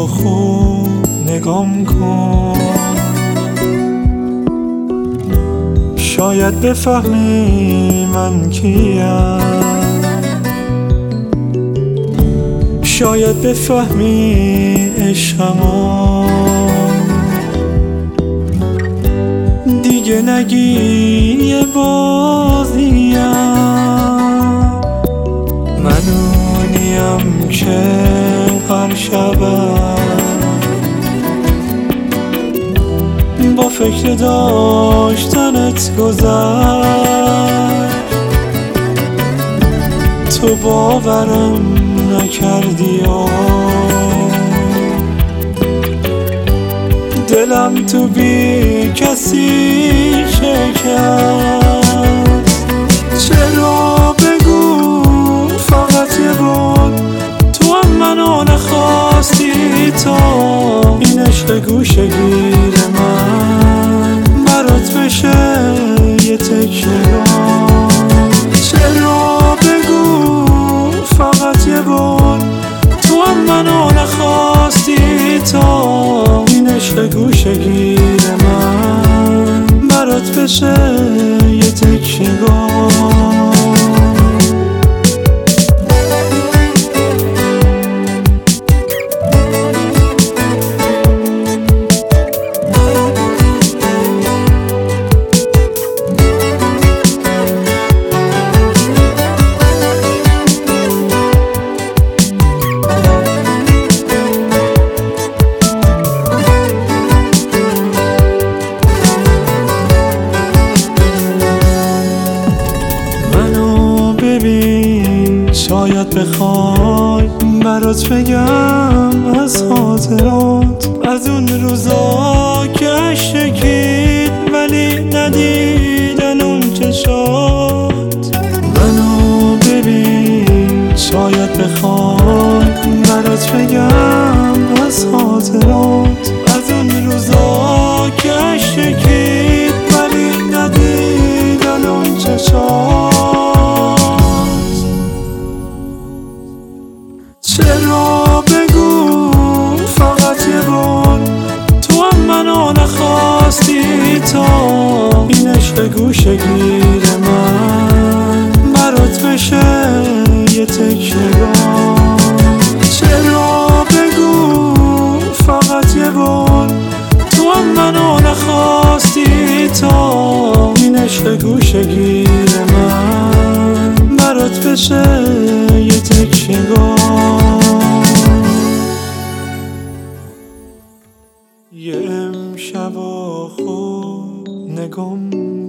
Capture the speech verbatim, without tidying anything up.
خوب نگام کن، شاید بفهمی من کیم، شاید بفهمی عشقمو، دیگه نگی یه بازیم، من اونیم که هر شبم با فکر داشتنت گذشت، تو باورم نکردی و دلم تو بی کسی شکست. چرا بگو فقط یه بار تو هم منو نخواستی، تا این عشق گوشه گیر من برات بشه یه تکرار. چرا بگو فقط یه بار تو هم منو نخواستی، تا این عشق گوشه گیر من برات بشه یه تکرار. شاید بخوای برات بگم از خاطرات، از اون روزا که عشق چکید ولی ندیدن اون چشات. منو ببین شاید بخوای برات بگم از خاطرات، از اون روزا که عشق چکید ولی ندیدن اون چشات. چرا بگو فقط یه بار تو هم منو نخواستی، تا این عشق گوشه گیر من برات بشه یه تکرار. چرا بگو فقط یه بار تو هم منو نخواستی، تا این عشق گوشه گیر من برات بشه یه تکرار. یه امشب خوب نگم